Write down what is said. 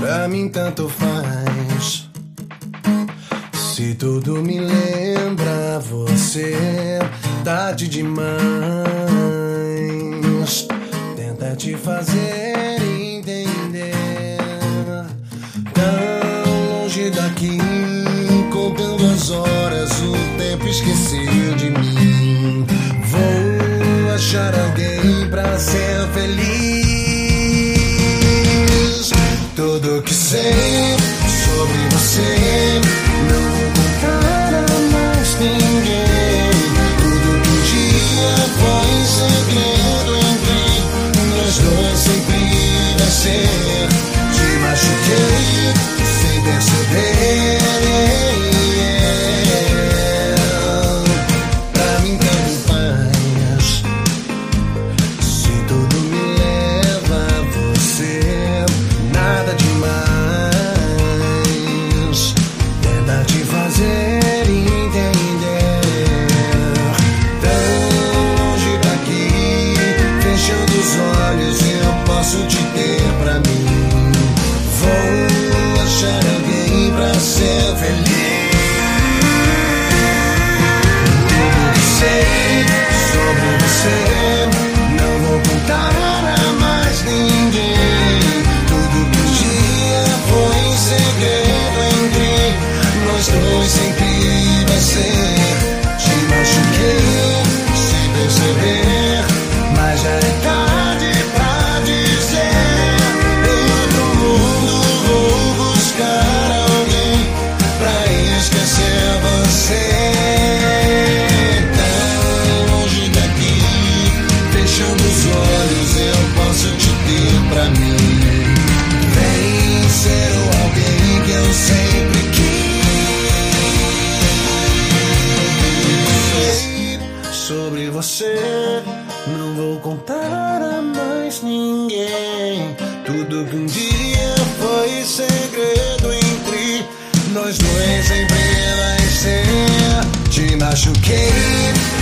Pra mim tanto faz. Se tudo me lembra você, tarde demais. Tenta te fazer entender. Tão longe daqui, contando as horas, o tempo esqueceu de mim. Vou achar alguém pra ser feliz. Tudo que sei sobre você não vou contar a mais ninguém. Tudo que um dia foi segredo entre nós dois sempre vai ser. Te machuquei sem perceber. Pra mim tanto faz. Se tudo me leva a você, nada demais. Tenta te fazer entender. Tão longe daqui, fechando os olhos, eu posso te ter pra mim. Vou achar alguém pra ser feliz. Tudo que sei sobre você não vou contar a mais ninguém. Tudo que um dia foi segredo entre nós dois sempre vai ser. Te machuquei sem perceber, mas já é tarde pra dizer. Em outro mundo vou buscar alguém pra esquecer você. Tão longe daqui, fechando os olhos, eu posso te ter pra mim. Vem ser o alguém que eu sempre quis. Sobre você não vou contar a mais ninguém. Tudo que um dia foi segredo entre nós dois sempre vai ser. Te machuquei